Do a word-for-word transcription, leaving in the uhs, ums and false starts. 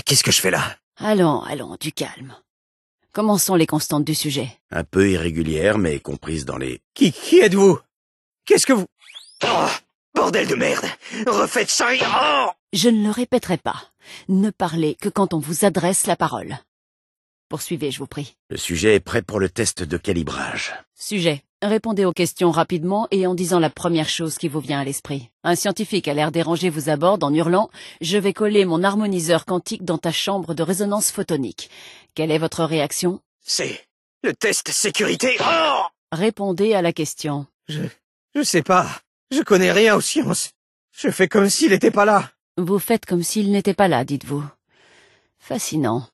qu'est-ce que je fais là? Allons, allons, du calme. Comment sont les constantes du sujet? Un peu irrégulières, mais comprises dans les... Qui, qui êtes-vous? Qu'est-ce que vous... Oh, bordel de merde! Refaites ça et... Oh! Je ne le répéterai pas. Ne parlez que quand on vous adresse la parole. Poursuivez, je vous prie. Le sujet est prêt pour le test de calibrage. Sujet. Répondez aux questions rapidement et en disant la première chose qui vous vient à l'esprit. Un scientifique à l'air dérangé vous aborde en hurlant « Je vais coller mon harmoniseur quantique dans ta chambre de résonance photonique ». Quelle est votre réaction? C'est... le test sécurité... Oh! Répondez à la question. Je... je sais pas. Je connais rien aux sciences. Je fais comme s'il était pas là. Vous faites comme s'il n'était pas là, dites-vous. Fascinant.